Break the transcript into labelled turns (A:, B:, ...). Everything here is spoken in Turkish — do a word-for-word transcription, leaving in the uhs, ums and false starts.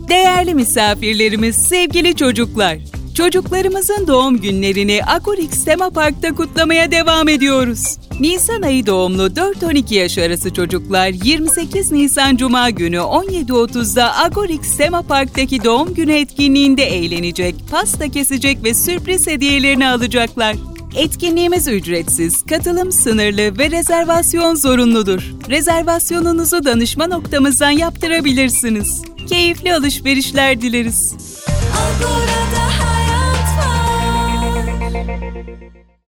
A: Değerli misafirlerimiz, sevgili çocuklar, çocuklarımızın doğum günlerini Agorix Tema Park'ta kutlamaya devam ediyoruz. Nisan ayı doğumlu dört on iki yaş arası çocuklar yirmi sekiz Nisan Cuma günü on yedi otuzda Agorix Tema Park'taki doğum günü etkinliğinde eğlenecek, pasta kesecek ve sürpriz hediyelerini alacaklar. Etkinliğimiz ücretsiz, katılım sınırlı ve rezervasyon zorunludur. Rezervasyonunuzu danışma noktamızdan yaptırabilirsiniz. Keyifli alışverişler dileriz.
B: Agora